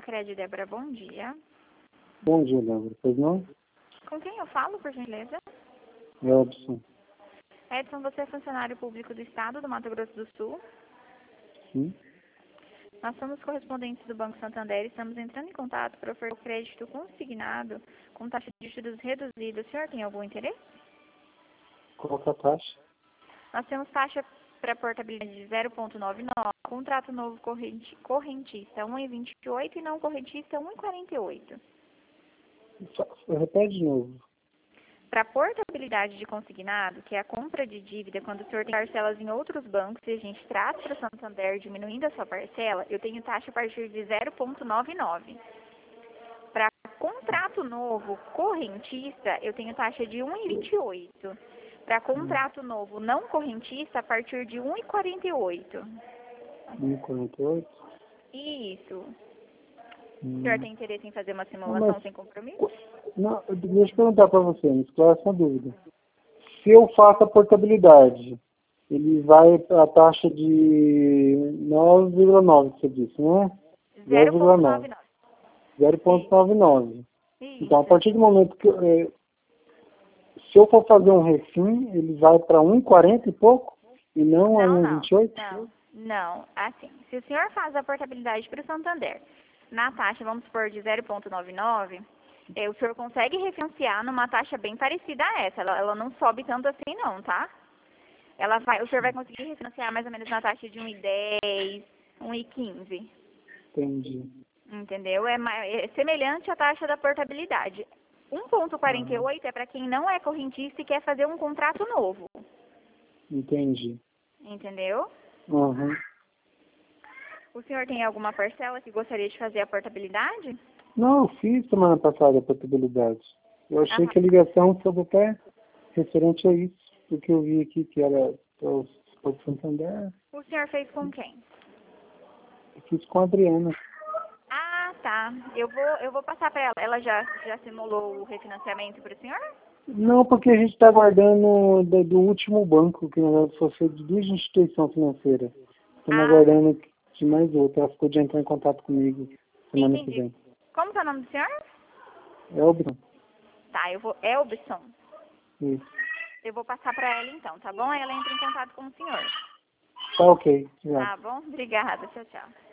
Cred Débora, bom dia. Bom dia, Débora. Pois não? Com quem eu falo, por gentileza? Elbson. Edson, você é funcionário público do Estado do Mato Grosso do Sul? Sim. Nós somos correspondentes do Banco Santander e estamos entrando em contato para oferecer crédito consignado com taxa de juros reduzida. O senhor tem algum interesse? Qual que é a taxa? Nós temos taxa para portabilidade de 0,99, contrato novo correntista 1,28 e não correntista 1,48. Repete de novo. Para portabilidade de consignado, que é a compra de dívida quando o senhor tem parcelas em outros bancos e a gente traz para o Santander diminuindo a sua parcela, eu tenho taxa a partir de 0,99. Para contrato novo correntista, eu tenho taxa de 1,28. Para contrato novo não correntista, a partir de 1,48. 1,48? Isso. O senhor tem interesse em fazer uma Não, simulação mas, sem compromisso? não, deixa eu perguntar para você, me esclarece essa dúvida. Se eu faço a portabilidade, ele vai a taxa de 9,9, que você disse, não é? 0,99. 0,99. Isso. Então, a partir do momento que se eu for fazer um refim, ele vai para 1,40 e pouco e não a 1,28? Não. Assim, se o senhor faz a portabilidade para o Santander, na taxa, vamos supor, de 0,99, o senhor consegue refinanciar numa taxa bem parecida a essa. Ela não sobe tanto assim não, tá? O senhor vai conseguir refinanciar mais ou menos na taxa de 1,10, 1,15. Entendi. Entendeu? É semelhante à taxa da portabilidade. 1,48 é para quem não é correntista e quer fazer um contrato novo. Entendi. Entendeu? Uhum. O senhor tem alguma parcela que gostaria de fazer a portabilidade? Não, eu fiz semana passada a portabilidade. Eu achei Aham. que a ligação foi até referente a isso, porque eu vi aqui que era o Santander. O senhor fez com quem? Eu fiz com a Adriana. Ah, tá. Eu vou passar para ela. Ela já simulou o refinanciamento para o senhor? Não, porque a gente está aguardando do último banco, que na verdade foi feito de duas instituições financeiras. Estamos aguardando de mais outra. Ela ficou de entrar em contato comigo semana que Entendi. vem. Como que é o nome do senhor? Elbson? Tá, Elbson. Isso. Eu vou passar para ela então, tá bom? Aí ela entra em contato com o senhor. Tá ok. Obrigado. Tá bom? Obrigada. Tchau, tchau.